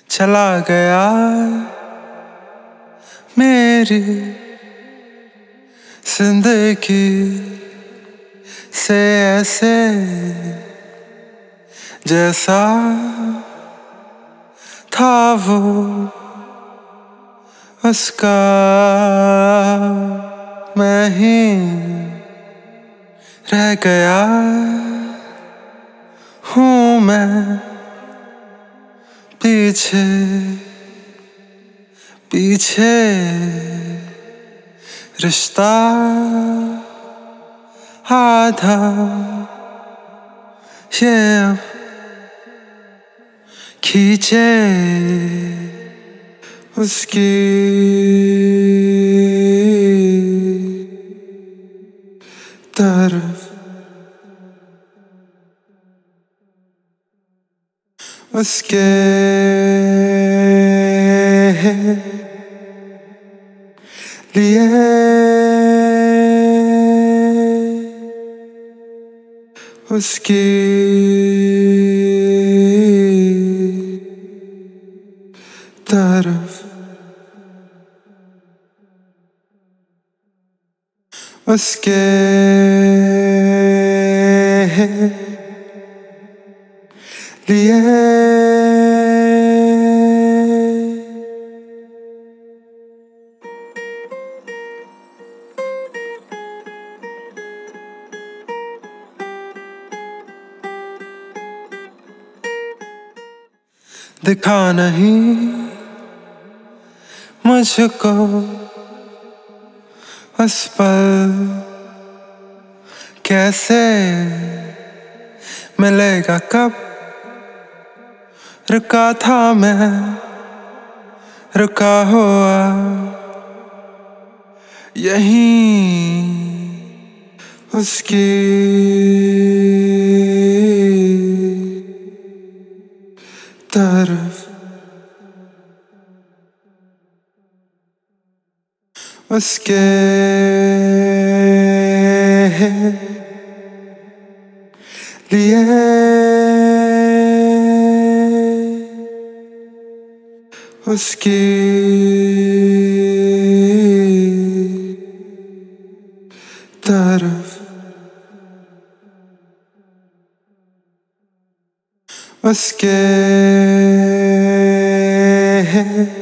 चला गया मेरी जिंदगी से ऐसे, जैसा था वो उसका मैं ही रह गया हूँ मैं पीछे पीछे। रिश्ता आधा ये अब खींचे उसकी तरफ, उसके लिए उसकी तरफ, उसके लिए। दिखा नहीं मुझको उस पल, कैसे मिलेगा कब। रुका था मैं, रुका हुआ यहीं उसकी तरफ, उसके लिए, उसकी तरफ, उसके